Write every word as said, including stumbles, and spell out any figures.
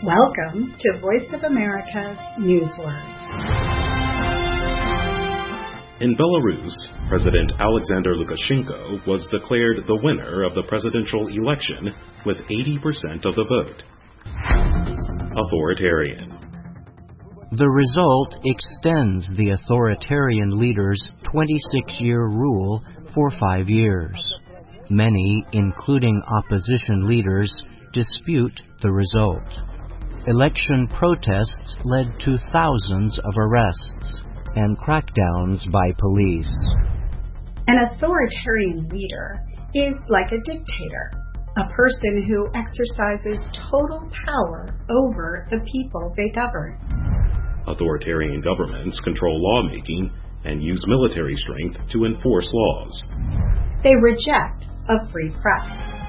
Welcome to Voice of America's Newsword. In Belarus, President Alexander Lukashenko was declared the winner of the presidential election with eighty percent of the vote. Authoritarian. The result extends the authoritarian leader's twenty-six-year rule for five years. Many, including opposition leaders, dispute the result. Election protests led to thousands of arrests and crackdowns by police. An authoritarian leader is like a dictator, a person who exercises total power over the people they govern. Authoritarian governments control lawmaking and use military strength to enforce laws. They reject a free press.